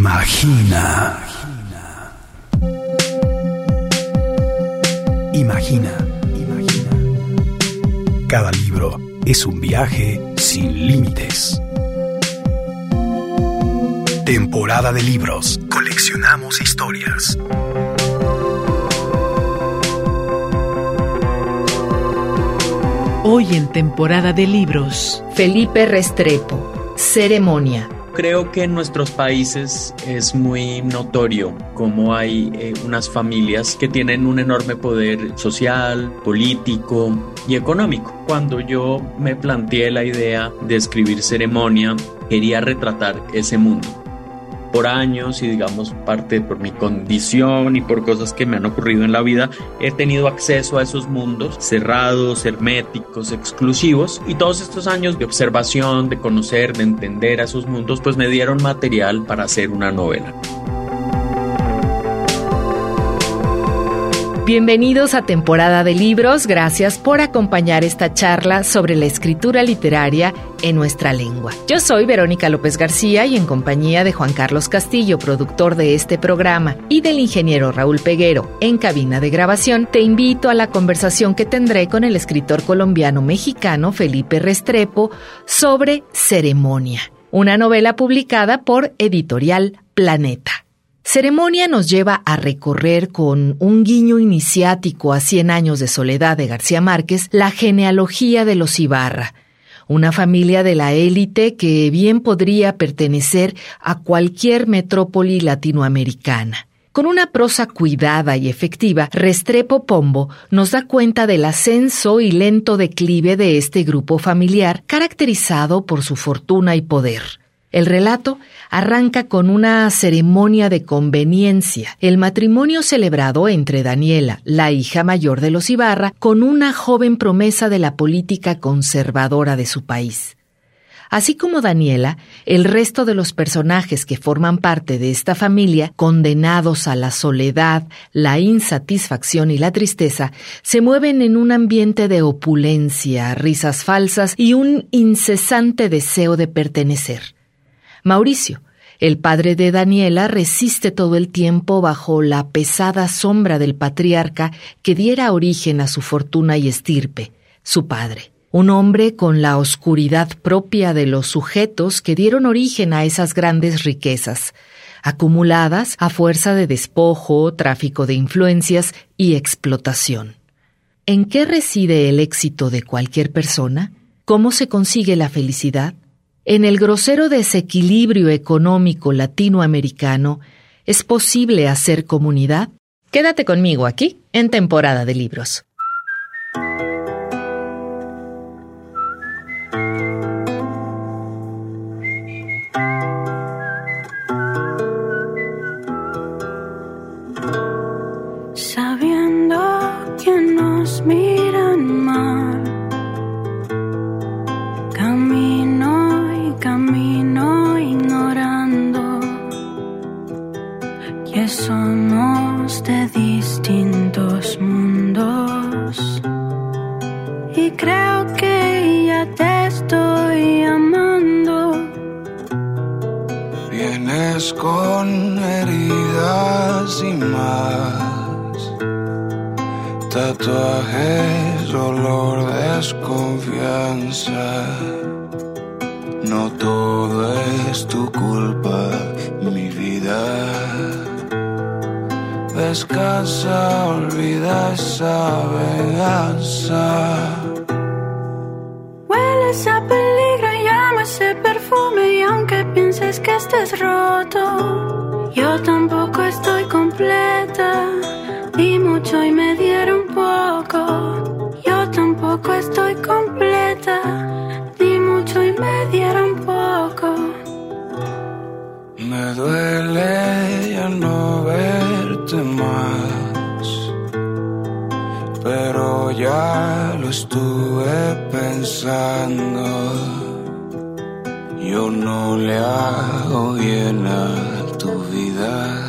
Imagina. Imagina. Cada libro es un viaje sin límites. Temporada de libros. Coleccionamos historias. Hoy en Temporada de Libros, Felipe Restrepo, Ceremonia. Creo que en nuestros países es muy notorio cómo hay unas familias que tienen un enorme poder social, político y económico. Cuando yo me planteé la idea de escribir Ceremonia, quería retratar ese mundo. Por años y digamos parte por mi condición y por cosas que me han ocurrido en la vida, he tenido acceso a esos mundos cerrados, herméticos, exclusivos, y todos estos años de observación, de conocer, de entender a esos mundos, pues me dieron material para hacer una novela. Bienvenidos a Temporada de Libros, gracias por acompañar esta charla sobre la escritura literaria en nuestra lengua. Yo soy Verónica López García y en compañía de Juan Carlos Castillo, productor de este programa, y del ingeniero Raúl Peguero, en cabina de grabación, te invito a la conversación que tendré con el escritor colombiano-mexicano Felipe Restrepo sobre Ceremonia, una novela publicada por Editorial Planeta. Ceremonia nos lleva a recorrer con un guiño iniciático a 100 años de soledad de García Márquez la genealogía de los Ibarra, una familia de la élite que bien podría pertenecer a cualquier metrópoli latinoamericana. Con una prosa cuidada y efectiva, Restrepo Pombo nos da cuenta del ascenso y lento declive de este grupo familiar caracterizado por su fortuna y poder. El relato arranca con una ceremonia de conveniencia, el matrimonio celebrado entre Daniela, la hija mayor de los Ibarra, con una joven promesa de la política conservadora de su país. Así como Daniela, el resto de los personajes que forman parte de esta familia, condenados a la soledad, la insatisfacción y la tristeza, se mueven en un ambiente de opulencia, risas falsas y un incesante deseo de pertenecer. Mauricio, el padre de Daniela, resiste todo el tiempo bajo la pesada sombra del patriarca que diera origen a su fortuna y estirpe, su padre. Un hombre con la oscuridad propia de los sujetos que dieron origen a esas grandes riquezas, acumuladas a fuerza de despojo, tráfico de influencias y explotación. ¿En qué reside el éxito de cualquier persona? ¿Cómo se consigue la felicidad? En el grosero desequilibrio económico latinoamericano, ¿es posible hacer comunidad? Quédate conmigo aquí, en Temporada de Libros. Sabiendo que nos miran mal, camino ignorando que somos de distintos mundos, y creo que ya te estoy amando. Vienes con heridas y más, tatuajes, olor, desconfianza. No todo es tu culpa, mi vida. Descansa, olvida esa venganza. Hueles a peligro y amo ese perfume, y aunque pienses que estés roto, yo tampoco estoy completa. Di mucho y me dieron poco. Yo tampoco estoy completa. Di mucho y me dieron poco. Me duele ya no verte más, pero ya lo estuve pensando. Yo no le hago bien a tu vida.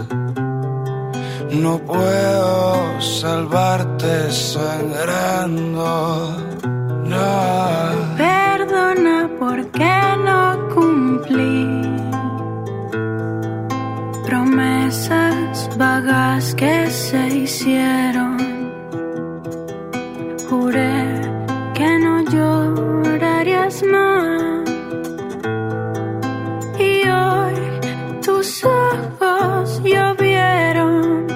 No puedo salvarte sangrando, no. Perdona porque no cumplí promesas vagas que se hicieron. Juré que no llorarías más. Y hoy tus ojos llovieron.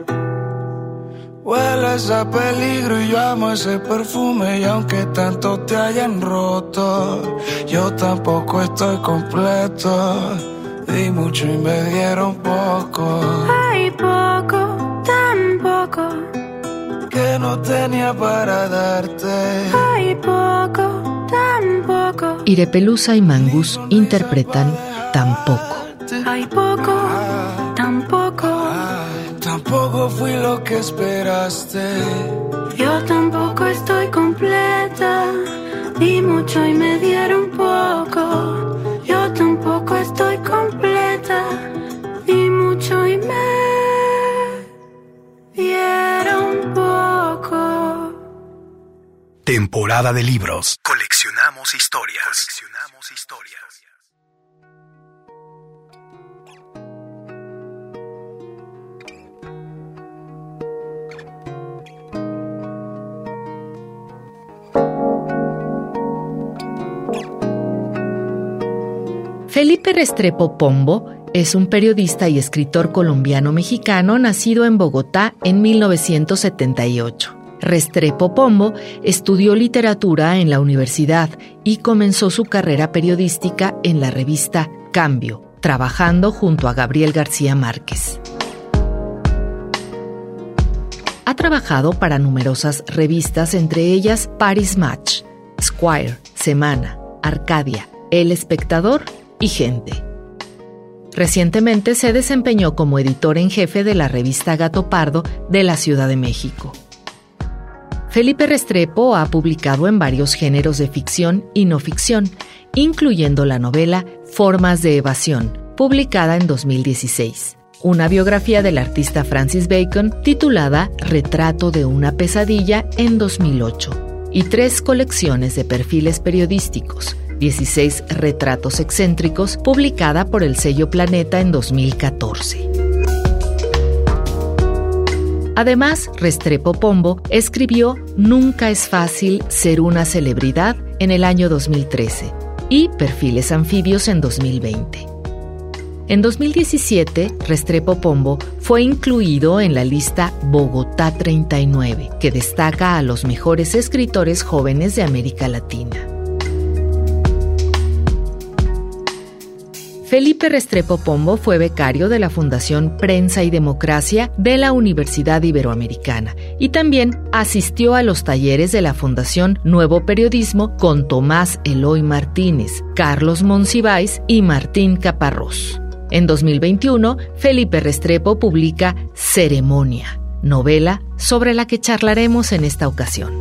Hueles a peligro y yo amo ese perfume. Y aunque tanto te hayan roto, yo tampoco estoy completo. Di mucho y me dieron poco. Hay poco, tan poco, que no tenía para darte. hay poco, tan poco, Irepelusa y Mangus interpretan Tampoco. hay poco, tan poco. Tampoco fui lo que esperaste. Yo tampoco estoy completa. Di mucho y me dieron poco. Yo tampoco estoy completa. Di mucho y me dieron poco. Temporada de libros. Coleccionamos historias. Felipe Restrepo Pombo es un periodista y escritor colombiano-mexicano nacido en Bogotá en 1978. Restrepo Pombo estudió literatura en la universidad y comenzó su carrera periodística en la revista Cambio, trabajando junto a Gabriel García Márquez. Ha trabajado para numerosas revistas, entre ellas Paris Match, Squire, Semana, Arcadia, El Espectador y Gente. Recientemente se desempeñó como editor en jefe de la revista Gato Pardo de la Ciudad de México. Felipe Restrepo ha publicado en varios géneros de ficción y no ficción, incluyendo la novela Formas de Evasión, publicada en 2016, una biografía del artista Francis Bacon titulada Retrato de una pesadilla en 2008, y 3 colecciones de perfiles periodísticos, 16 retratos excéntricos, publicada por el sello Planeta en 2014. Además, Restrepo Pombo escribió Nunca es fácil ser una celebridad en el año 2013 y Perfiles anfibios en 2020. En 2017, Restrepo Pombo fue incluido en la lista Bogotá 39, que destaca a los mejores escritores jóvenes de América Latina. Felipe Restrepo Pombo fue becario de la Fundación Prensa y Democracia de la Universidad Iberoamericana y también asistió a los talleres de la Fundación Nuevo Periodismo con Tomás Eloy Martínez, Carlos Monsiváis y Martín Caparrós. En 2021, Felipe Restrepo publica Ceremonia, novela sobre la que charlaremos en esta ocasión.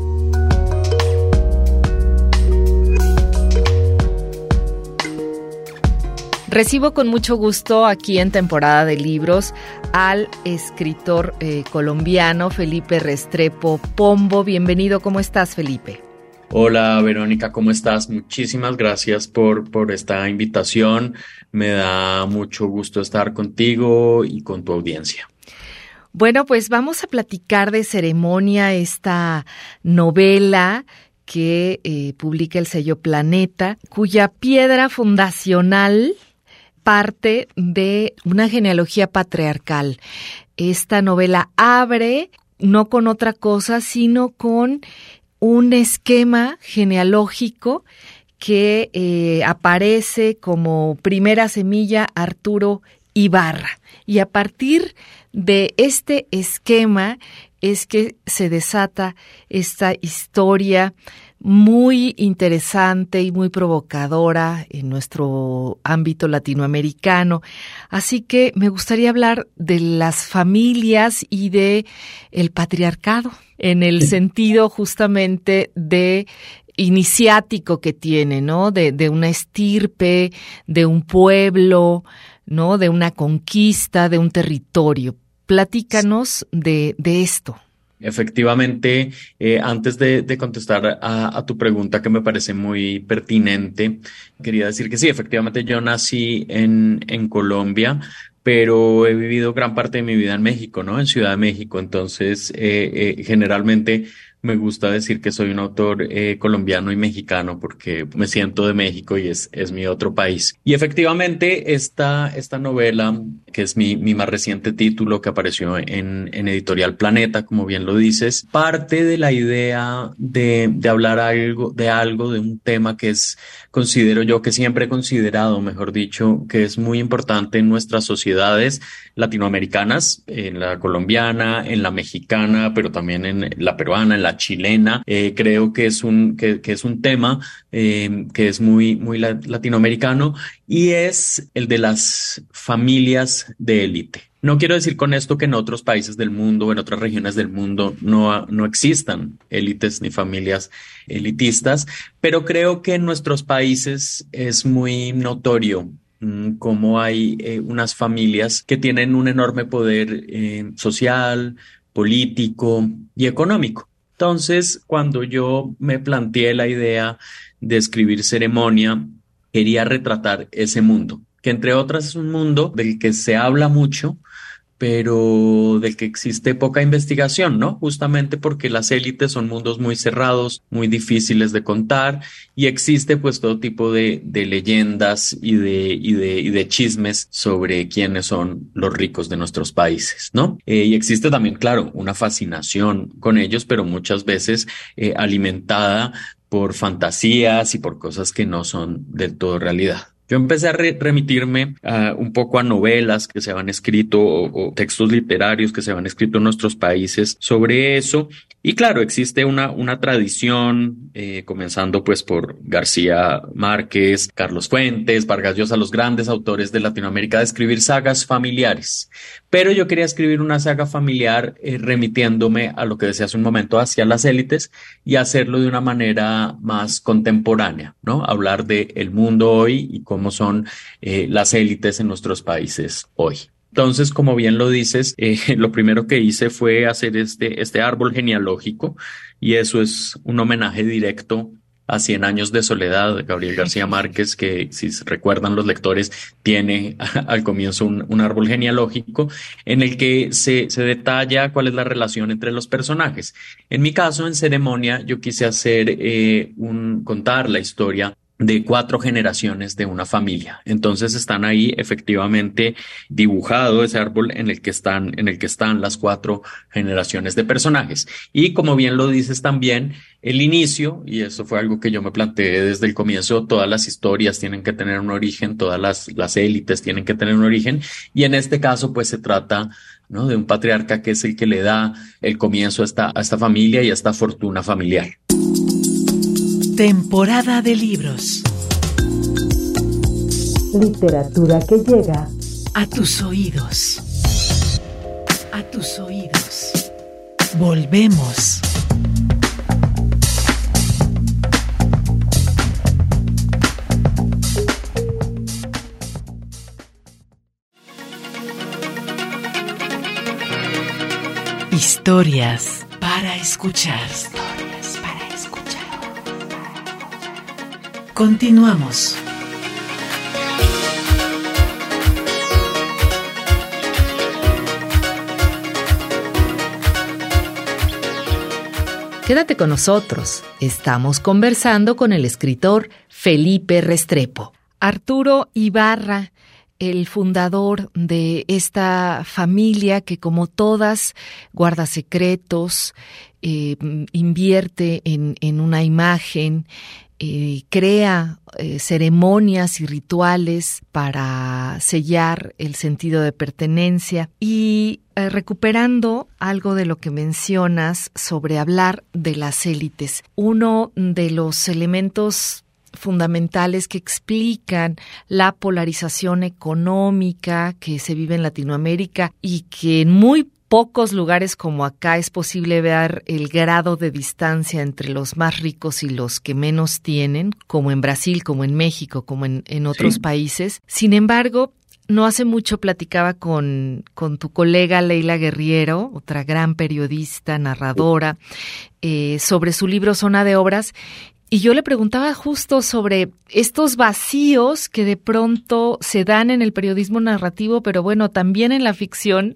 Recibo con mucho gusto aquí en Temporada de Libros al escritor colombiano Felipe Restrepo Pombo. Bienvenido, ¿cómo estás, Felipe? Hola Verónica, ¿cómo estás? Muchísimas gracias por esta invitación. Me da mucho gusto estar contigo y con tu audiencia. Bueno, pues vamos a platicar de Ceremonia, esta novela que publica el sello Planeta, cuya piedra fundacional parte de una genealogía patriarcal. Esta novela abre no con otra cosa, sino con un esquema genealógico que aparece como primera semilla Arturo Ibarra. Y a partir de este esquema es que se desata esta historia muy interesante y muy provocadora en nuestro ámbito latinoamericano. Así que me gustaría hablar de las familias y de el patriarcado, en el sentido justamente de iniciático que tiene, ¿no? De una estirpe, de un pueblo, ¿no? De una conquista, de un territorio. Platícanos de esto. Efectivamente, antes de contestar a tu pregunta, que me parece muy pertinente, quería decir que sí, efectivamente yo nací en Colombia, pero he vivido gran parte de mi vida en México, ¿no? En Ciudad de México. Entonces, generalmente me gusta decir que soy un autor colombiano y mexicano porque me siento de México y es mi otro país. Y efectivamente, esta novela, que es mi más reciente título que apareció en Editorial Planeta, como bien lo dices, parte de la idea de hablar de un tema que considero yo, que siempre he considerado, mejor dicho, que es muy importante en nuestras sociedades latinoamericanas, en la colombiana, en la mexicana, pero también en la peruana, en la chilena. Creo que es un tema que es muy latinoamericano, y es el de las familias de élite. No quiero decir con esto que en otros países del mundo, en otras regiones del mundo, no existan élites ni familias elitistas, pero creo que en nuestros países es muy notorio cómo hay unas familias que tienen un enorme poder social, político y económico. Entonces, cuando yo me planteé la idea de escribir Ceremonia, quería retratar ese mundo, que entre otras es un mundo del que se habla mucho, pero del que existe poca investigación, ¿no? Justamente porque las élites son mundos muy cerrados, muy difíciles de contar, y existe pues todo tipo de leyendas y de chismes sobre quiénes son los ricos de nuestros países, ¿no? Y existe también, claro, una fascinación con ellos, pero muchas veces alimentada por fantasías y por cosas que no son del todo realidad. Yo empecé a remitirme un poco a novelas que se habían escrito o textos literarios que se habían escrito en nuestros países sobre eso. Y claro, existe una tradición, comenzando pues por García Márquez, Carlos Fuentes, Vargas Llosa, los grandes autores de Latinoamérica, de escribir sagas familiares. Pero yo quería escribir una saga familiar remitiéndome a lo que decía hace un momento, hacia las élites, y hacerlo de una manera más contemporánea, ¿no? Hablar de el mundo hoy y cómo son las élites en nuestros países hoy. Entonces, como bien lo dices, lo primero que hice fue hacer este árbol genealógico, y eso es un homenaje directo a 100 años de soledad de Gabriel García Márquez, que, si recuerdan los lectores, tiene al comienzo un árbol genealógico en el que se detalla cuál es la relación entre los personajes. En mi caso, en Ceremonia, yo quise contar la historia de 4 generaciones de una familia. Entonces están ahí efectivamente dibujado ese árbol en el que están las 4 generaciones de personajes. Y como bien lo dices también, el inicio, y eso fue algo que yo me planteé desde el comienzo, todas las historias tienen que tener un origen, todas las élites tienen que tener un origen, y en este caso pues se trata, ¿no?, de un patriarca que es el que le da el comienzo a esta familia y a esta fortuna familiar. Temporada de libros. Literatura que llega A tus oídos. A tus oídos. Volvemos. Historias para escuchar. Continuamos. Quédate con nosotros. Estamos conversando con el escritor Felipe Restrepo. Arturo Ibarra, el fundador de esta familia que, como todas, guarda secretos, invierte en una imagen, crea ceremonias y rituales para sellar el sentido de pertenencia, y recuperando algo de lo que mencionas sobre hablar de las élites. Uno de los elementos fundamentales que explican la polarización económica que se vive en Latinoamérica, y que en muy pocos lugares como acá es posible ver el grado de distancia entre los más ricos y los que menos tienen, como en Brasil, como en México, como en otros países. Sin embargo, no hace mucho platicaba con tu colega Leila Guerriero, otra gran periodista, narradora, sobre su libro Zona de Obras, Y yo le preguntaba justo sobre estos vacíos que de pronto se dan en el periodismo narrativo, pero bueno, también en la ficción,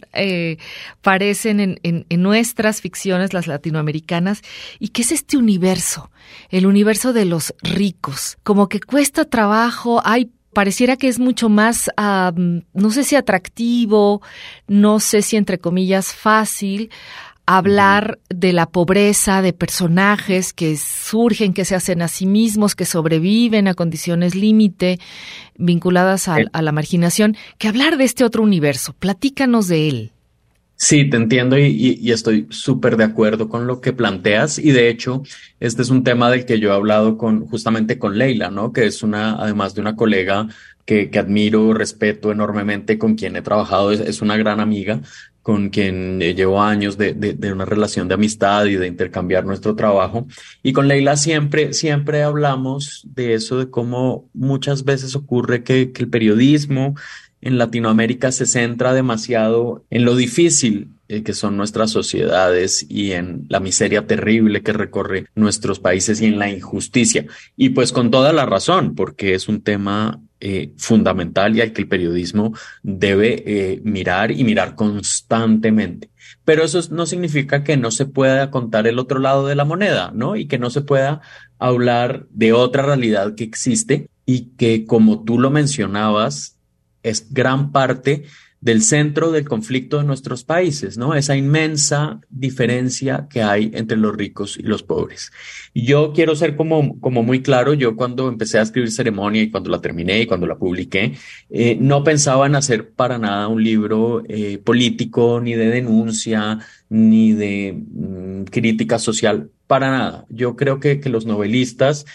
parecen en nuestras ficciones, las latinoamericanas. ¿Y qué es este universo? El universo de los ricos. Como que cuesta trabajo, pareciera que es mucho más, no sé si atractivo, no sé si entre comillas fácil, hablar de la pobreza, de personajes que surgen, que se hacen a sí mismos, que sobreviven a condiciones límite, vinculadas a la marginación, que hablar de este otro universo. Platícanos de él. Sí, te entiendo y estoy súper de acuerdo con lo que planteas, y de hecho este es un tema del que yo he hablado justamente con Leila, ¿no? Que es además de una colega que admiro, respeto enormemente, con quien he trabajado, es una gran amiga, con quien llevo años de una relación de amistad y de intercambiar nuestro trabajo. Y con Leila siempre hablamos de eso, de cómo muchas veces ocurre que el periodismo en Latinoamérica se centra demasiado en lo difícil que son nuestras sociedades y en la miseria terrible que recorre nuestros países y en la injusticia. Y pues con toda la razón, porque es un tema fundamental y al que el periodismo debe mirar constantemente. Pero eso no significa que no se pueda contar el otro lado de la moneda, ¿no? Y que no se pueda hablar de otra realidad que existe y que, como tú lo mencionabas, es gran parte del centro del conflicto de nuestros países, ¿no? Esa inmensa diferencia que hay entre los ricos y los pobres. Y yo quiero ser como muy claro. Yo, cuando empecé a escribir Ceremonia y cuando la terminé y cuando la publiqué, no pensaba en hacer para nada un libro político, ni de denuncia, ni de crítica social, para nada. Yo creo que los novelistas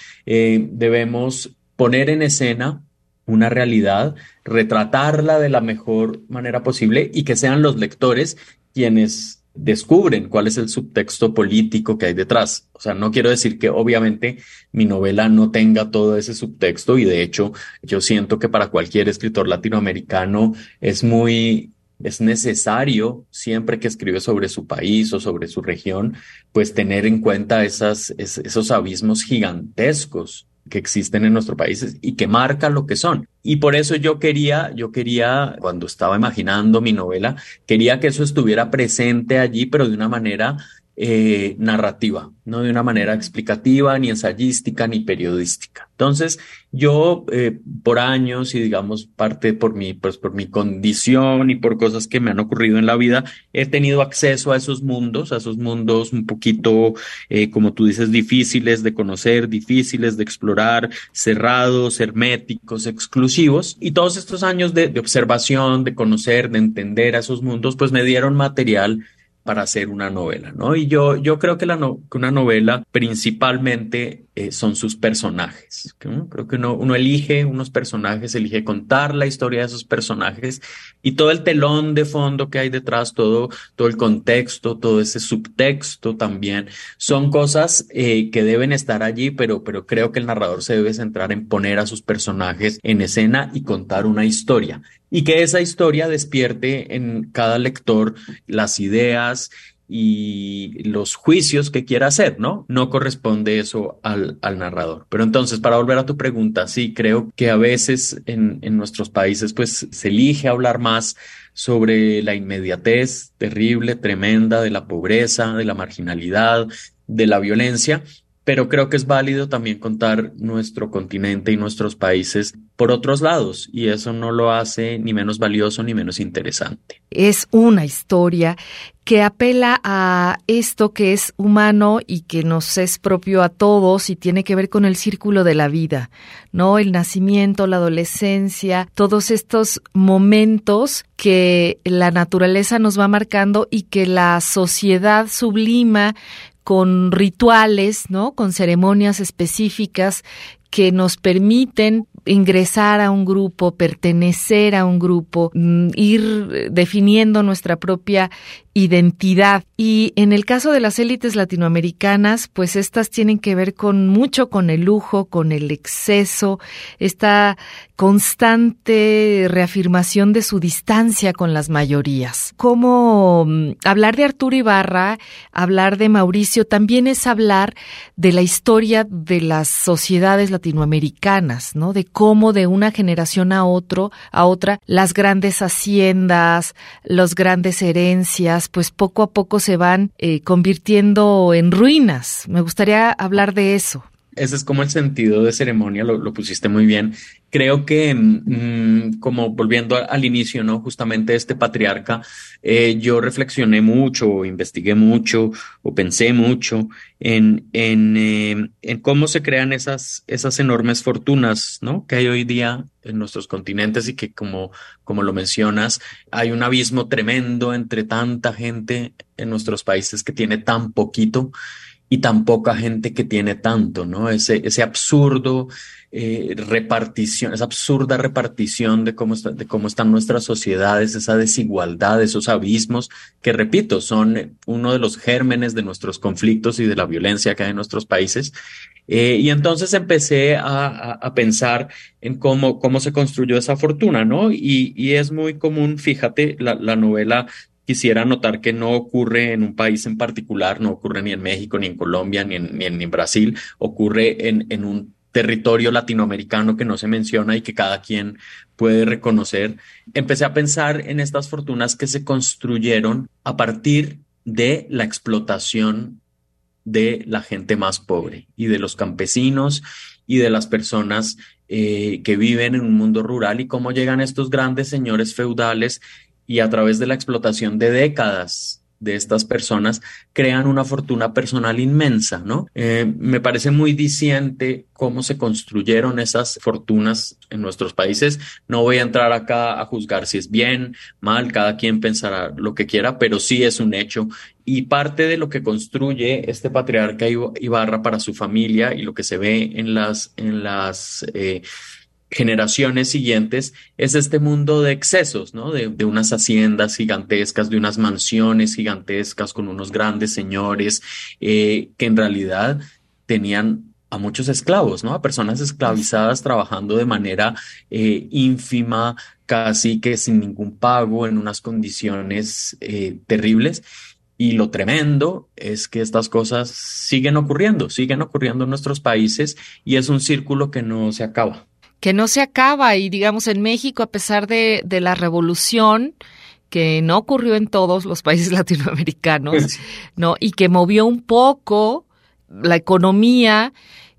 debemos poner en escena una realidad, retratarla de la mejor manera posible y que sean los lectores quienes descubren cuál es el subtexto político que hay detrás. O sea, no quiero decir que obviamente mi novela no tenga todo ese subtexto, y de hecho yo siento que para cualquier escritor latinoamericano es necesario, siempre que escribe sobre su país o sobre su región, pues tener en cuenta esos abismos gigantescos que existen en nuestro país y que marcan lo que son. Y por eso yo quería, cuando estaba imaginando mi novela, quería que eso estuviera presente allí, pero de una manera narrativa, no de una manera explicativa, ni ensayística, ni periodística. Entonces, yo por años, y digamos parte por mi condición y por cosas que me han ocurrido en la vida, he tenido acceso a esos mundos un poquito, como tú dices, difíciles de conocer, difíciles de explorar, cerrados, herméticos, exclusivos. Y todos estos años de observación, de conocer, de entender a esos mundos, pues me dieron material para hacer una novela, ¿no? Y yo creo que una novela principalmente son sus personajes, ¿no? Creo que uno elige unos personajes, elige contar la historia de esos personajes y todo el telón de fondo que hay detrás, todo el contexto, todo ese subtexto también, son cosas que deben estar allí, pero creo que el narrador se debe centrar en poner a sus personajes en escena y contar una historia. Y que esa historia despierte en cada lector las ideas y los juicios que quiera hacer, ¿no? No corresponde eso al narrador. Pero entonces, para volver a tu pregunta, sí, creo que a veces en nuestros países pues se elige hablar más sobre la inmediatez terrible, tremenda de la pobreza, de la marginalidad, de la violencia. Pero creo que es válido también contar nuestro continente y nuestros países por otros lados, y eso no lo hace ni menos valioso ni menos interesante. Es una historia que apela a esto que es humano y que nos es propio a todos y tiene que ver con el círculo de la vida, ¿no? El nacimiento, la adolescencia, todos estos momentos que la naturaleza nos va marcando y que la sociedad sublima con rituales, ¿no? Con ceremonias específicas que nos permiten ingresar a un grupo, pertenecer a un grupo, ir definiendo nuestra propia identidad. Y en el caso de las élites latinoamericanas, pues estas tienen que ver mucho con el lujo, con el exceso, esta constante reafirmación de su distancia con las mayorías. Como hablar de Arturo Ibarra, hablar de Mauricio, también es hablar de la historia de las sociedades latinoamericanas, ¿no? De cómo de una generación a otra, las grandes haciendas, las grandes herencias, pues poco a poco se van convirtiendo en ruinas. Me gustaría hablar de eso. Ese es como el sentido de ceremonia, lo pusiste muy bien. Creo que, como volviendo al inicio, ¿no? Justamente este patriarca, yo reflexioné mucho, investigué mucho, o pensé mucho en cómo se crean esas enormes fortunas, ¿no? Que hay hoy día en nuestros continentes y que, como lo mencionas, hay un abismo tremendo entre tanta gente en nuestros países que tiene tan poquito y tan poca gente que tiene tanto, ¿no? Ese absurdo repartición, esa absurda repartición de cómo están nuestras sociedades, esa desigualdad, esos abismos que, repito, son uno de los gérmenes de nuestros conflictos y de la violencia que hay en nuestros países. Y entonces empecé a pensar en cómo se construyó esa fortuna, ¿no? Y es muy común, fíjate, la novela. Quisiera notar que no ocurre en un país en particular, no ocurre ni en México, ni en Colombia, ni en Brasil, ocurre en un territorio latinoamericano que no se menciona y que cada quien puede reconocer. Empecé a pensar en estas fortunas que se construyeron a partir de la explotación de la gente más pobre y de los campesinos y de las personas que viven en un mundo rural, y cómo llegan estos grandes señores feudales y a través de la explotación de décadas de estas personas crean una fortuna personal inmensa, ¿no? Me parece muy diciente cómo se construyeron esas fortunas en nuestros países. No voy a entrar acá a juzgar si es bien, mal, cada quien pensará lo que quiera, pero sí es un hecho. Y parte de lo que construye este patriarca Ibarra para su familia y lo que se ve en las generaciones siguientes es este mundo de excesos, ¿no? De unas haciendas gigantescas, de unas mansiones gigantescas con unos grandes señores que en realidad tenían a muchos esclavos, ¿no? A personas esclavizadas trabajando de manera ínfima, casi que sin ningún pago, en unas condiciones terribles. Y lo tremendo es que estas cosas siguen ocurriendo en nuestros países, y es un círculo que no se acaba. Que no se acaba, y digamos en México, a pesar de la revolución, que no ocurrió en todos los países latinoamericanos, ¿no? Y que movió un poco la economía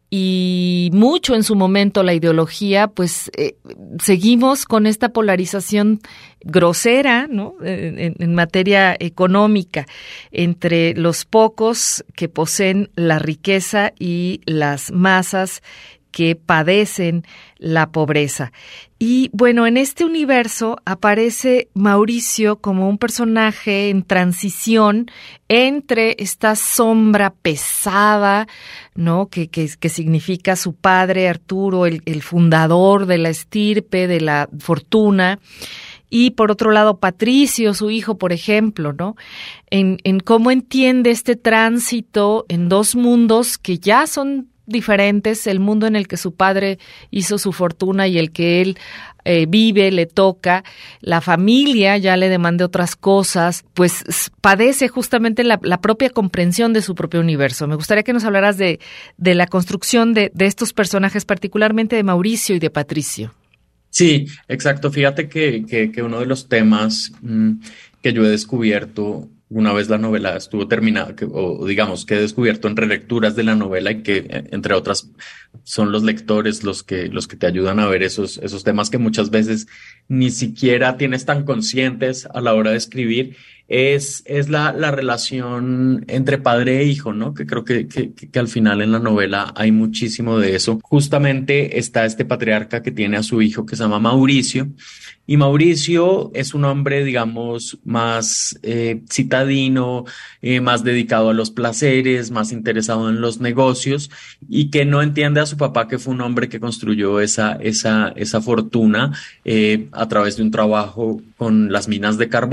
y mucho en su momento la ideología, pues seguimos con esta polarización grosera, ¿no? En materia económica, entre los pocos que poseen la riqueza y las masas que padecen la pobreza. Y bueno, en este universo aparece Mauricio como un personaje en transición entre esta sombra pesada, ¿no? Que significa su padre Arturo, el fundador de la estirpe, de la fortuna, y por otro lado Patricio, su hijo, por ejemplo, ¿no? En cómo entiende este tránsito en dos mundos que ya son diferentes, el mundo en el que su padre hizo su fortuna y el que él vive, le toca, la familia ya le demanda otras cosas, pues padece justamente la propia comprensión de su propio universo. Me gustaría que nos hablaras de la construcción de estos personajes, particularmente de Mauricio y de Patricio. Sí, exacto. Fíjate que uno de los temas que yo he descubierto una vez la novela estuvo terminada, o digamos que he descubierto en relecturas de la novela, y que entre otras son los lectores los que te ayudan a ver esos temas que muchas veces ni siquiera tienes tan conscientes a la hora de escribir, es la relación entre padre e hijo, ¿no? Que creo que al final en la novela hay muchísimo de eso. Justamente está este patriarca que tiene a su hijo que se llama Mauricio, y Mauricio es un hombre, digamos, más citadino, más dedicado a los placeres, más interesado en los negocios, y que no entiende a su papá, que fue un hombre que construyó esa fortuna a través de un trabajo con las minas de carbón,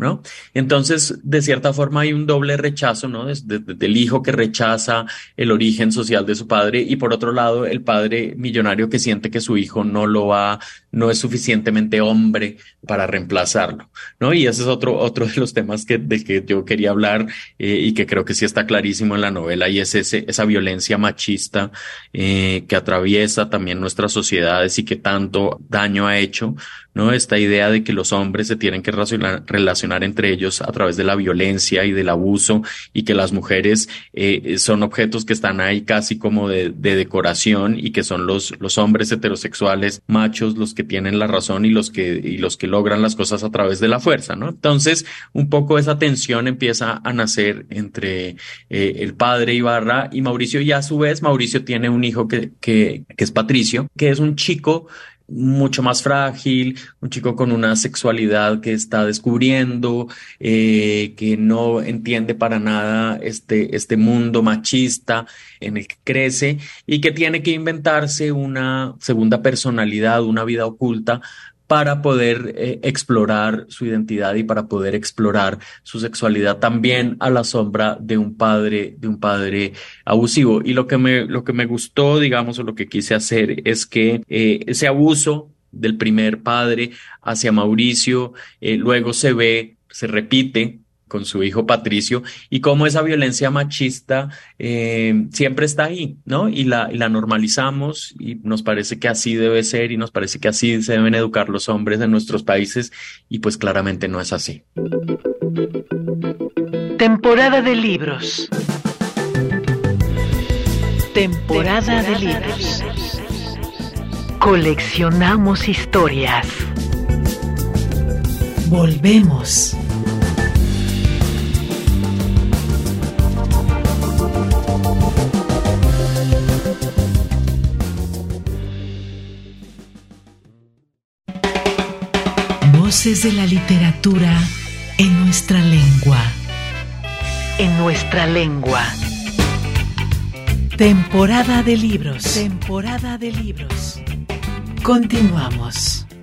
¿no? Entonces, de cierta forma hay un doble rechazo, ¿no? Del hijo que rechaza el origen social de su padre y por otro lado el padre millonario que siente que su hijo no es suficientemente hombre para reemplazarlo, ¿no? Y ese es otro de los temas del que yo quería hablar y que creo que sí está clarísimo en la novela y es esa violencia machista que atraviesa también nuestras sociedades y que tanto daño ha hecho, ¿no? Esta idea de que los hombres se tienen que relacionar entre ellos a través de la violencia y del abuso y que las mujeres son objetos que están ahí casi como de decoración y que son los hombres heterosexuales machos los que tienen la razón y los que logran las cosas a través de la fuerza, ¿no? Entonces, un poco esa tensión empieza a nacer entre el padre Ibarra y Mauricio y a su vez Mauricio tiene un hijo que es Patricio, que es un chico mucho más frágil, un chico con una sexualidad que está descubriendo, que no entiende para nada este mundo machista en el que crece y que tiene que inventarse una segunda personalidad, una vida oculta para poder explorar su identidad y para poder explorar su sexualidad también a la sombra de un padre abusivo. Y lo que me gustó, digamos, o lo que quise hacer es que ese abuso del primer padre hacia Mauricio luego se repite con su hijo Patricio y cómo esa violencia machista siempre está ahí, ¿no? Y la normalizamos y nos parece que así debe ser y nos parece que así se deben educar los hombres en nuestros países y pues claramente no es así. Temporada de libros. Temporada de libros. Coleccionamos historias. Volvemos. Voces de la literatura en nuestra lengua. En nuestra lengua. Temporada de libros. Temporada de libros. Continuamos.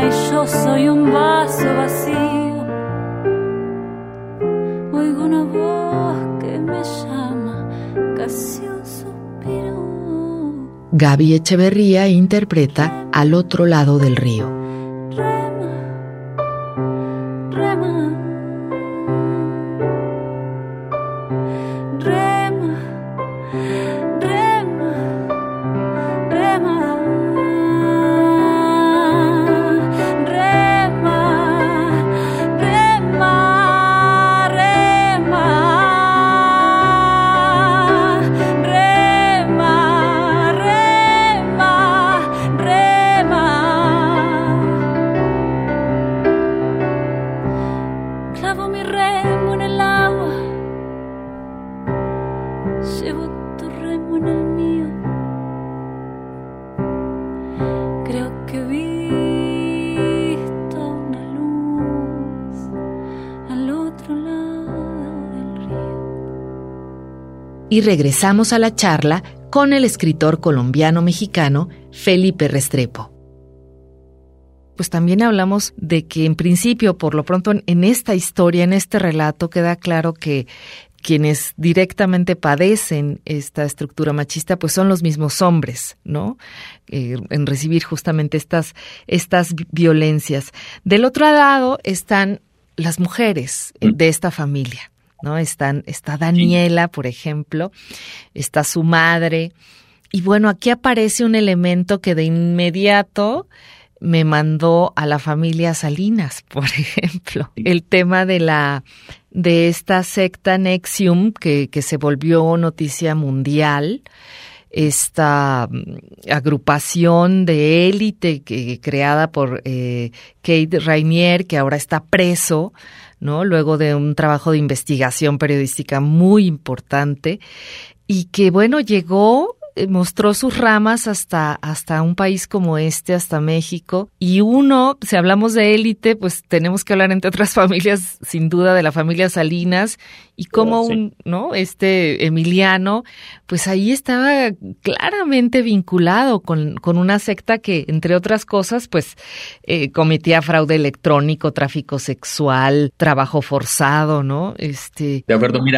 y yo soy un vaso vacío. Oigo una voz que me llama, casi un suspiro. Gaby Echeverría interpreta Al otro lado del río. Rema, rema, rema, rema, rema, rema, rema, rema, rema, rema, rema. Clavo mi remo en el agua, llevo tu remo en el mío. Creo que he visto una luz al otro lado del río. Y regresamos a la charla con el escritor colombiano-mexicano Felipe Restrepo. Pues también hablamos de que en principio, por lo pronto en esta historia, en este relato, queda claro que quienes directamente padecen esta estructura machista, pues son los mismos hombres, ¿no? En recibir justamente estas violencias. Del otro lado están las mujeres de esta familia, ¿no? Está Daniela, por ejemplo, está su madre. Y bueno, aquí aparece un elemento que de inmediato me mandó a la familia Salinas, por ejemplo. El tema de esta secta NXIVM que se volvió noticia mundial, esta agrupación de élite creada por Kate Rainier, que ahora está preso, ¿no? Luego de un trabajo de investigación periodística muy importante, y que bueno, mostró sus ramas hasta un país como hasta México. Y si hablamos de élite, pues tenemos que hablar, entre otras familias, sin duda, de la familia Salinas, y como Emiliano, pues ahí estaba claramente vinculado con una secta que, entre otras cosas, pues cometía fraude electrónico, tráfico sexual, trabajo forzado, ¿no? De acuerdo, mira,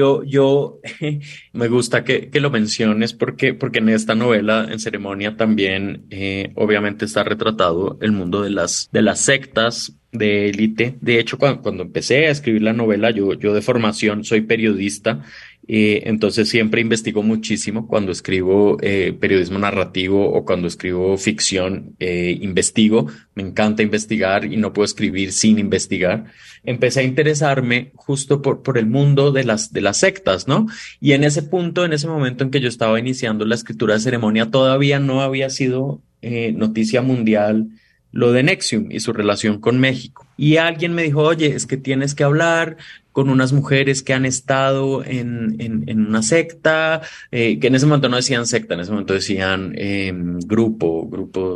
yo me gusta que lo menciones porque en esta novela, En Ceremonia, también obviamente está retratado el mundo de las sectas de élite. De hecho, cuando empecé a escribir la novela, yo de formación soy periodista, entonces siempre investigo muchísimo. Cuando escribo periodismo narrativo o cuando escribo ficción, investigo. Me encanta investigar y no puedo escribir sin investigar. Empecé a interesarme justo por el mundo de las sectas, ¿no? Y en ese momento en que yo estaba iniciando la escritura de Ceremonia, todavía no había sido noticia mundial lo de NXIVM y su relación con México. Y alguien me dijo, oye, es que tienes que hablar con unas mujeres que han estado en una secta, que en ese momento no decían secta, en ese momento decían grupo,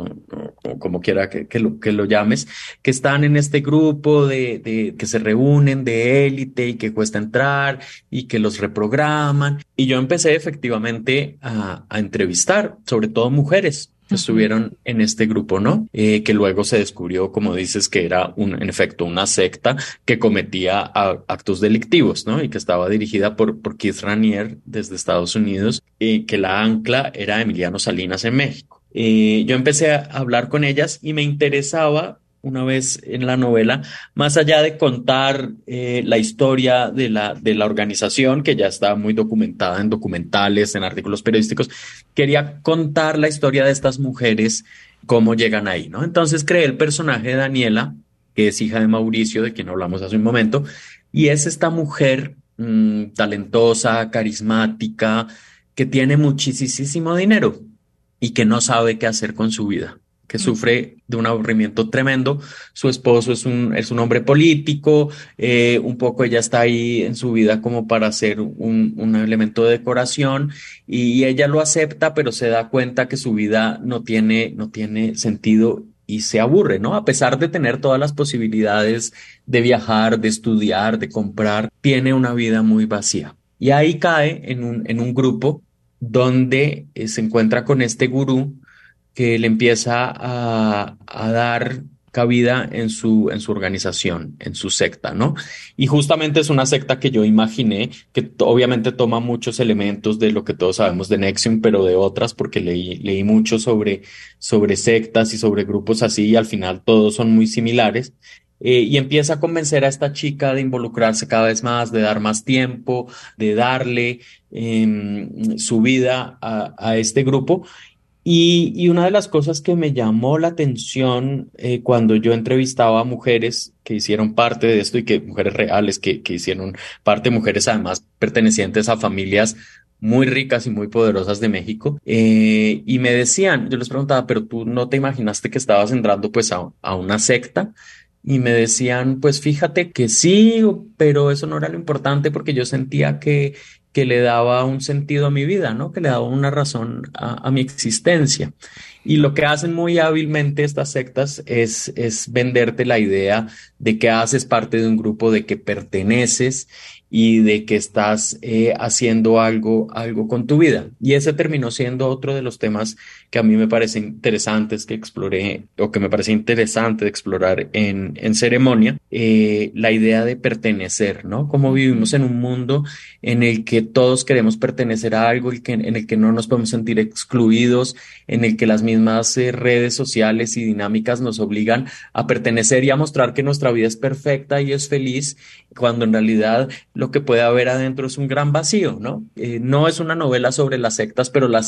como quiera que lo llames, que están en este grupo de que se reúnen de élite y que cuesta entrar y que los reprograman. Y yo empecé efectivamente a entrevistar, sobre todo mujeres que estuvieron en este grupo, ¿no? Que luego se descubrió, como dices, que era en efecto una secta que cometía actos delictivos, ¿no? Y que estaba dirigida por Keith Raniere desde Estados Unidos, y que la ancla era Emiliano Salinas en México. Yo empecé a hablar con ellas y me interesaba, una vez en la novela, más allá de contar la historia de la organización, que ya está muy documentada en documentales, en artículos periodísticos, quería contar la historia de estas mujeres, cómo llegan ahí, ¿no? Entonces creé el personaje de Daniela, que es hija de Mauricio, de quien hablamos hace un momento, y es esta mujer talentosa, carismática, que tiene muchísimo dinero y que no sabe qué hacer con su vida, que sufre de un aburrimiento tremendo. Su esposo es un hombre político, un poco ella está ahí en su vida como para ser un elemento de decoración, y ella lo acepta, pero se da cuenta que su vida no tiene sentido y se aburre, ¿no? A pesar de tener todas las posibilidades de viajar, de estudiar, de comprar, tiene una vida muy vacía. Y ahí cae en un grupo donde se encuentra con este gurú que le empieza a dar cabida en su organización, en su secta, ¿no? Y justamente es una secta que yo imaginé, que obviamente toma muchos elementos de lo que todos sabemos de NXIVM, pero de otras, porque leí mucho sobre sectas y sobre grupos así, y al final todos son muy similares. Y empieza a convencer a esta chica de involucrarse cada vez más, de dar más tiempo, de darle su vida a este grupo. Y una de las cosas que me llamó la atención cuando yo entrevistaba a mujeres que hicieron parte de esto, y que mujeres reales que hicieron parte, mujeres además pertenecientes a familias muy ricas y muy poderosas de México, y me decían, yo les preguntaba, pero tú no te imaginaste que estabas entrando pues a una secta. Y me decían, pues fíjate que sí, pero eso no era lo importante, porque yo sentía que le daba un sentido a mi vida, ¿no? Que le daba una razón a mi existencia. Y lo que hacen muy hábilmente estas sectas es venderte la idea de que haces parte de un grupo, de que perteneces y de que estás haciendo algo con tu vida. Y ese terminó siendo otro de los temas que a mí me parecen interesantes que exploré, o que me parece interesante de explorar en Ceremonia, la idea de pertenecer, ¿no? Cómo vivimos en un mundo en el que todos queremos pertenecer a algo, en el que no nos podemos sentir excluidos, en el que las mismas redes sociales y dinámicas nos obligan a pertenecer y a mostrar que nuestra vida es perfecta y es feliz, cuando en realidad lo que puede haber adentro es un gran vacío, ¿no? No es una novela sobre las sectas, pero la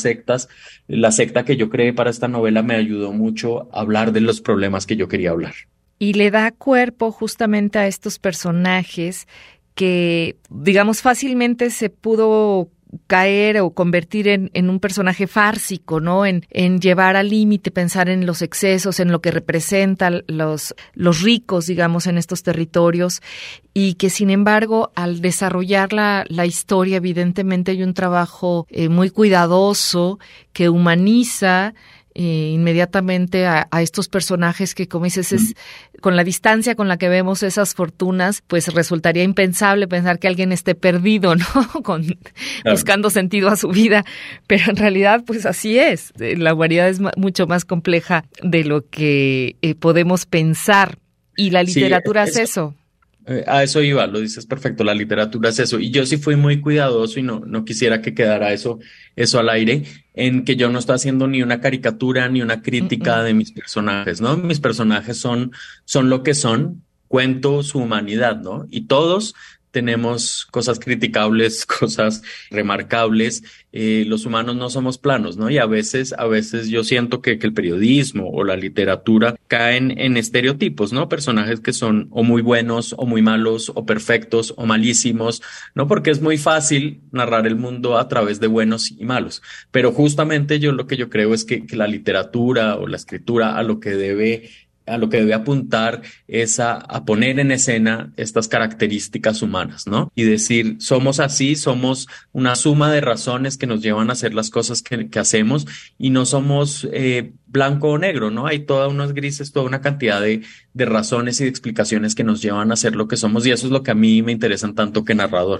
secta que yo creé para esta novela me ayudó mucho a hablar de los problemas que yo quería hablar. Y le da cuerpo justamente a estos personajes que, digamos, fácilmente se pudo caer o convertir en un personaje fársico, ¿no? En llevar al límite, pensar en los excesos, en lo que representan los ricos, digamos, en estos territorios, y que sin embargo, al desarrollar la historia, evidentemente hay un trabajo muy cuidadoso que humaniza inmediatamente a estos personajes que, como dices, es con la distancia con la que vemos esas fortunas, pues resultaría impensable pensar que alguien esté perdido, ¿no? Buscando sentido a su vida, pero en realidad pues así es. La humanidad es mucho más compleja de lo que podemos pensar, y la literatura es eso. A eso iba, lo dices perfecto, la literatura es eso. Y yo sí fui muy cuidadoso y no quisiera que quedara eso al aire, en que yo no estoy haciendo ni una caricatura ni una crítica de mis personajes, ¿no? Mis personajes son lo que son, cuento su humanidad, ¿no? Y todos tenemos cosas criticables, cosas remarcables. Los humanos no somos planos, ¿no? Y a veces yo siento que el periodismo o la literatura caen en estereotipos, ¿no? Personajes que son o muy buenos o muy malos o perfectos o malísimos, ¿no? Porque es muy fácil narrar el mundo a través de buenos y malos. Pero justamente lo que yo creo es que la literatura o la escritura a lo que debe apuntar es a poner en escena estas características humanas, ¿no? Y decir, somos así, somos una suma de razones que nos llevan a hacer las cosas que hacemos, y no somos blanco o negro, ¿no? Hay todos unos grises, toda una cantidad de razones y de explicaciones que nos llevan a ser lo que somos, y eso es lo que a mí me interesa tanto que narrador.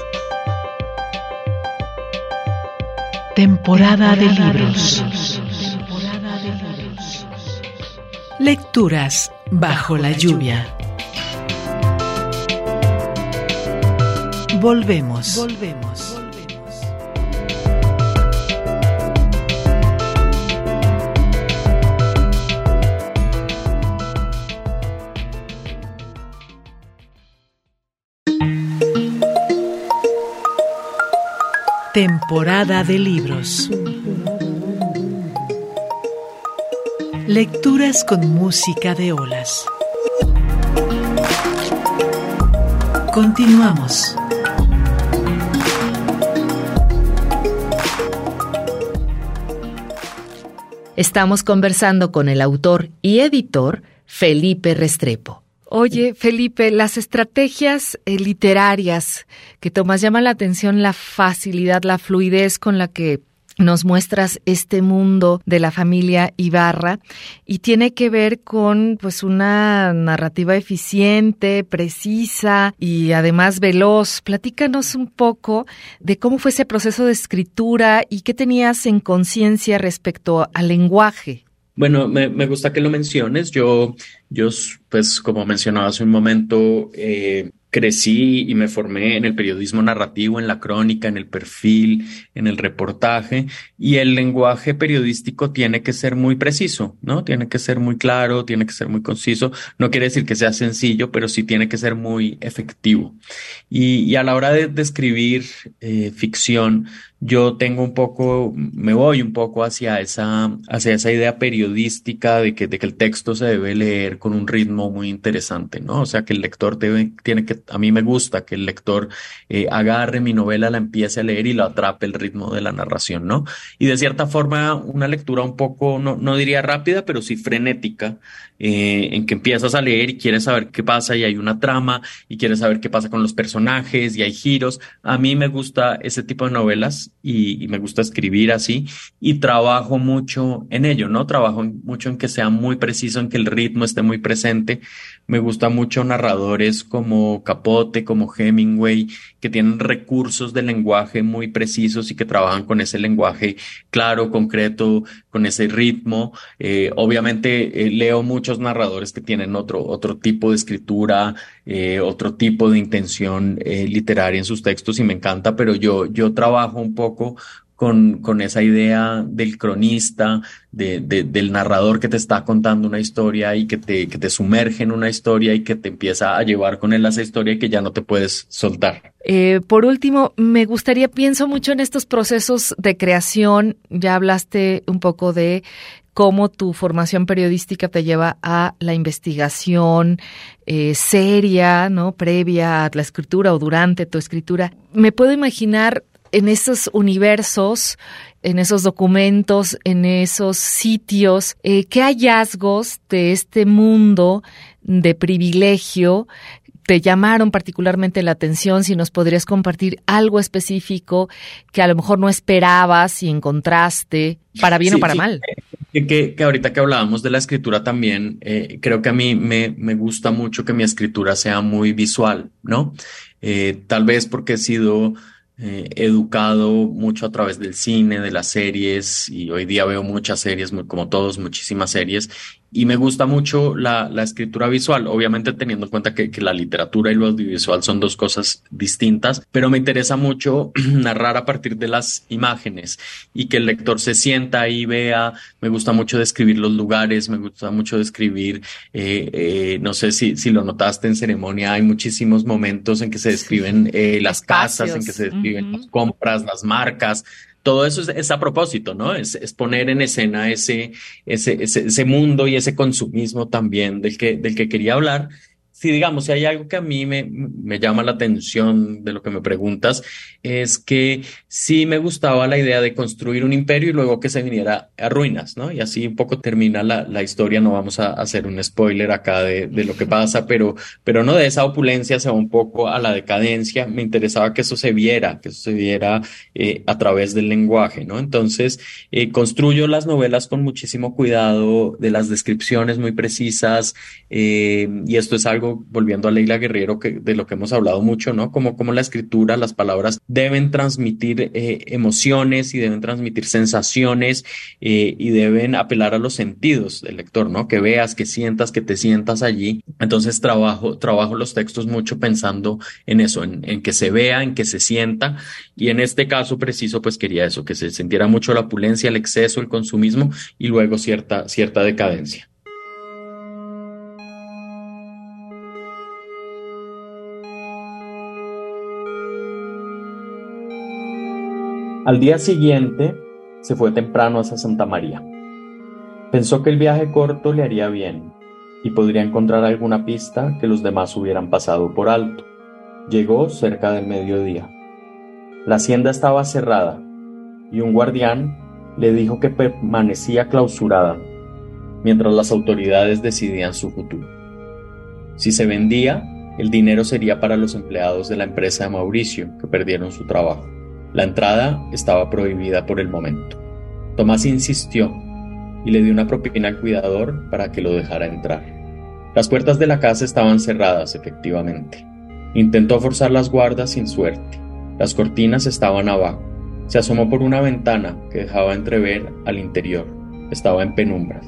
Temporada de libros. Lecturas bajo la lluvia. Volvemos. Temporada de libros. Lecturas con música de olas. Continuamos. Estamos conversando con el autor y editor Felipe Restrepo. Oye, Felipe, las estrategias literarias que tomas, llama la atención la facilidad, la fluidez con la que nos muestras este mundo de la familia Ibarra, y tiene que ver con pues una narrativa eficiente, precisa y además veloz. Platícanos un poco de cómo fue ese proceso de escritura y qué tenías en conciencia respecto al lenguaje. Bueno, me gusta que lo menciones. Yo, pues, como mencionaba hace un momento, crecí y me formé en el periodismo narrativo, en la crónica, en el perfil, en el reportaje, y el lenguaje periodístico tiene que ser muy preciso, ¿no? Tiene que ser muy claro, tiene que ser muy conciso. No quiere decir que sea sencillo, pero sí tiene que ser muy efectivo. Y a la hora de escribir ficción, yo tengo un poco, me voy un poco hacia esa idea periodística de que el texto se debe leer con un ritmo muy interesante, ¿no? O sea, que el lector tiene que, a mí me gusta que el lector agarre mi novela, la empiece a leer y lo atrape el ritmo de la narración, ¿no? Y de cierta forma, una lectura un poco, no diría rápida, pero sí frenética, en que empiezas a leer y quieres saber qué pasa y hay una trama y quieres saber qué pasa con los personajes y hay giros. A mí me gusta ese tipo de novelas y me gusta escribir así y trabajo mucho en ello, ¿no? Trabajo mucho en que sea muy preciso, en que el ritmo esté muy presente. Me gusta mucho narradores como Capote, como Hemingway, que tienen recursos de lenguaje muy precisos y que trabajan con ese lenguaje claro, concreto, con ese ritmo. Obviamente leo muchos narradores que tienen otro tipo de escritura, otro tipo de intención literaria en sus textos y me encanta, pero yo trabajo un poco con esa idea del cronista, del narrador que te está contando una historia y que te sumerge en una historia y que te empieza a llevar con él a esa historia y que ya no te puedes soltar. Por último, me gustaría, pienso mucho en estos procesos de creación. Ya hablaste un poco de cómo tu formación periodística te lleva a la investigación seria, ¿no? Previa a la escritura o durante tu escritura. Me puedo imaginar en esos universos, en esos documentos, en esos sitios, ¿qué hallazgos de este mundo de privilegio te llamaron particularmente la atención? Si nos podrías compartir algo específico que a lo mejor no esperabas y encontraste, para bien o para mal. Que ahorita que hablábamos de la escritura también, creo que a mí me gusta mucho que mi escritura sea muy visual, ¿no? Tal vez porque he sido educado mucho a través del cine, de las series, y hoy día veo muchas series, como todos, muchísimas series, y me gusta mucho la escritura visual, obviamente teniendo en cuenta que la literatura y lo audiovisual son dos cosas distintas, pero me interesa mucho narrar a partir de las imágenes y que el lector se sienta ahí, vea. Me gusta mucho describir los lugares, me gusta mucho describir, no sé si lo notaste en Ceremonia, hay muchísimos momentos en que se describen las casas, en que se describen las compras, las marcas. Todo eso es a propósito, ¿no? Es poner en escena ese mundo y ese consumismo también del que quería hablar. Si digamos, si hay algo que a mí me llama la atención de lo que me preguntas, es que sí me gustaba la idea de construir un imperio y luego que se viniera a ruinas, ¿no? Y así un poco termina la historia. No vamos a hacer un spoiler acá de lo que pasa, pero no, de esa opulencia se va un poco a la decadencia. Me interesaba que eso se viera a través del lenguaje, ¿no? Entonces, construyo las novelas con muchísimo cuidado, de las descripciones muy precisas, y esto es algo, volviendo a Leila Guerriero, de lo que hemos hablado mucho, ¿no? Como la escritura, las palabras deben transmitir emociones y deben transmitir sensaciones, y deben apelar a los sentidos del lector, ¿no? Que veas, que sientas, que te sientas allí. Entonces trabajo los textos mucho pensando en eso, en que se vea, en que se sienta, y en este caso preciso pues quería eso, que se sintiera mucho la opulencia, el exceso, el consumismo y luego cierta decadencia. Al día siguiente se fue temprano hacia Santa María. Pensó que el viaje corto le haría bien y podría encontrar alguna pista que los demás hubieran pasado por alto. Llegó cerca del mediodía. La hacienda estaba cerrada y un guardián le dijo que permanecía clausurada mientras las autoridades decidían su futuro. Si se vendía, el dinero sería para los empleados de la empresa de Mauricio que perdieron su trabajo. La entrada estaba prohibida por el momento. Tomás insistió y le dio una propina al cuidador para que lo dejara entrar. Las puertas de la casa estaban cerradas, efectivamente. Intentó forzar las guardas sin suerte. Las cortinas estaban abajo. Se asomó por una ventana que dejaba entrever al interior. Estaba en penumbras.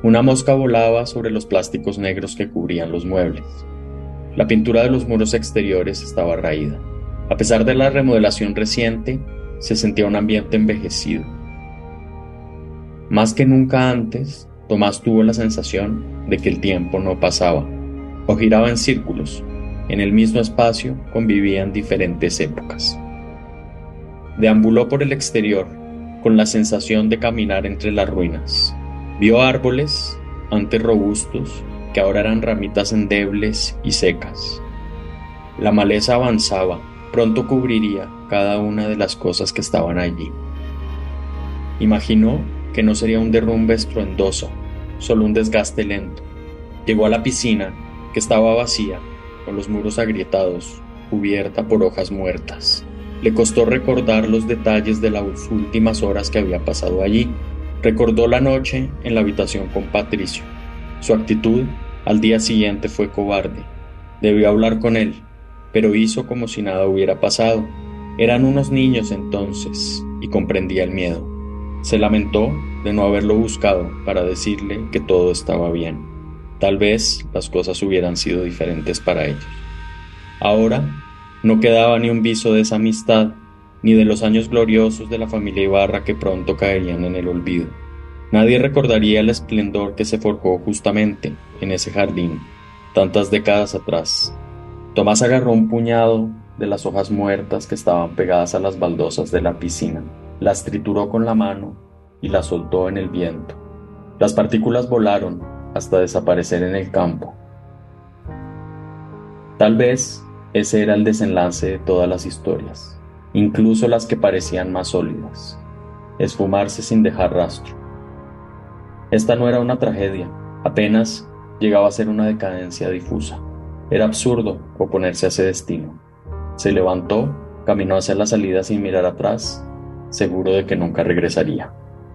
Una mosca volaba sobre los plásticos negros que cubrían los muebles. La pintura de los muros exteriores estaba raída. A pesar de la remodelación reciente, se sentía un ambiente envejecido. Más que nunca antes, Tomás tuvo la sensación de que el tiempo no pasaba, o giraba en círculos. En el mismo espacio convivían diferentes épocas. Deambuló por el exterior, con la sensación de caminar entre las ruinas. Vio árboles, antes robustos, que ahora eran ramitas endebles y secas. La maleza avanzaba, pronto cubriría cada una de las cosas que estaban allí. Imaginó que no sería un derrumbe estruendoso, solo un desgaste lento. Llegó a la piscina, que estaba vacía, con los muros agrietados, cubierta por hojas muertas. Le costó recordar los detalles de las últimas horas que había pasado allí. Recordó la noche en la habitación con Patricio. Su actitud al día siguiente fue cobarde. Debió hablar con él, pero hizo como si nada hubiera pasado. Eran unos niños entonces, y comprendía el miedo. Se lamentó de no haberlo buscado para decirle que todo estaba bien. Tal vez las cosas hubieran sido diferentes para ellos. Ahora no quedaba ni un viso de esa amistad, ni de los años gloriosos de la familia Ibarra que pronto caerían en el olvido. Nadie recordaría el esplendor que se forjó justamente en ese jardín, tantas décadas atrás. Tomás agarró un puñado de las hojas muertas que estaban pegadas a las baldosas de la piscina, las trituró con la mano y las soltó en el viento. Las partículas volaron hasta desaparecer en el campo. Tal vez ese era el desenlace de todas las historias, incluso las que parecían más sólidas, esfumarse sin dejar rastro. Esta no era una tragedia, apenas llegaba a ser una decadencia difusa. Era absurdo oponerse a ese destino. Se levantó, caminó hacia la salida sin mirar atrás, seguro de que nunca regresaría.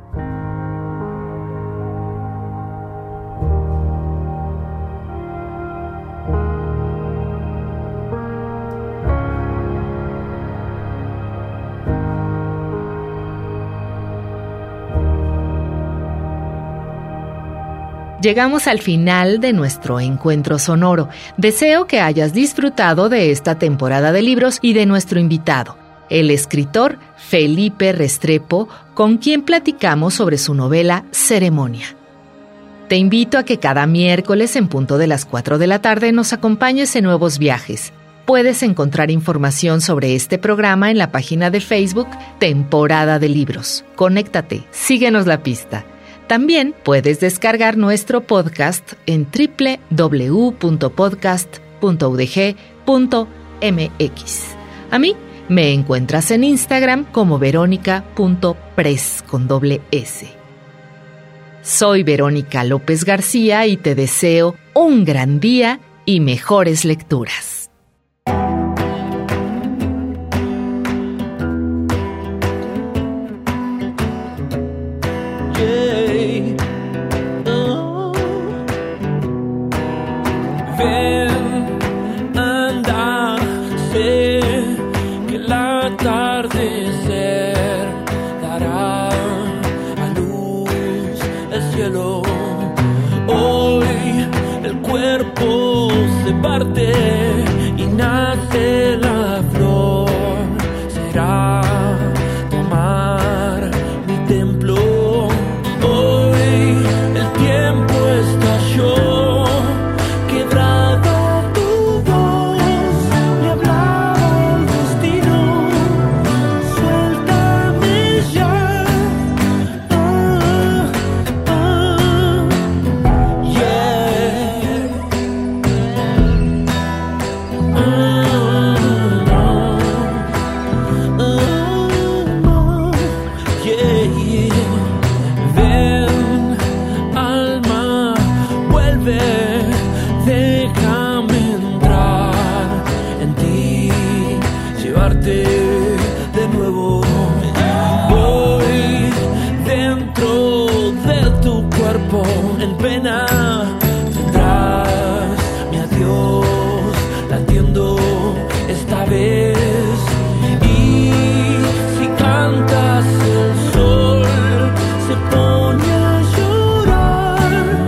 Llegamos al final de nuestro encuentro sonoro. Deseo que hayas disfrutado de esta temporada de libros y de nuestro invitado, el escritor Felipe Restrepo, con quien platicamos sobre su novela Ceremonia. Te invito a que cada miércoles en punto de las 4 de la tarde nos acompañes en Nuevos Viajes. Puedes encontrar información sobre este programa en la página de Facebook Temporada de Libros. Conéctate, síguenos la pista. También puedes descargar nuestro podcast en www.podcast.udg.mx. A mí me encuentras en Instagram como veronica.press con doble S. Soy Verónica López García y te deseo un gran día y mejores lecturas. Y nace la flor, será tomar mi templo. Hoy el tiempo estalló, quebrada tu voz, me hablaba el destino. Suéltame ya, de nuevo. Voy dentro de tu cuerpo en pena. Tendrás mi adiós latiendo esta vez. Y si cantas el sol se pone a llorar.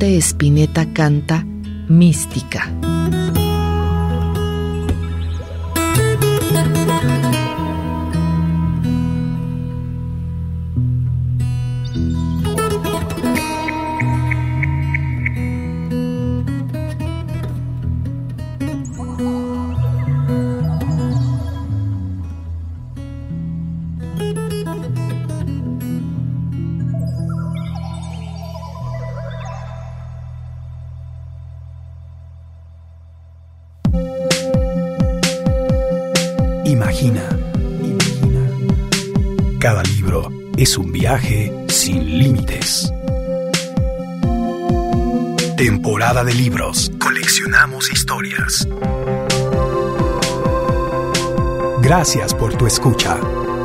Dante Spinetta canta Mística. Imagina. Cada libro es un viaje sin límites. Temporada de libros. Coleccionamos historias. Gracias por tu escucha.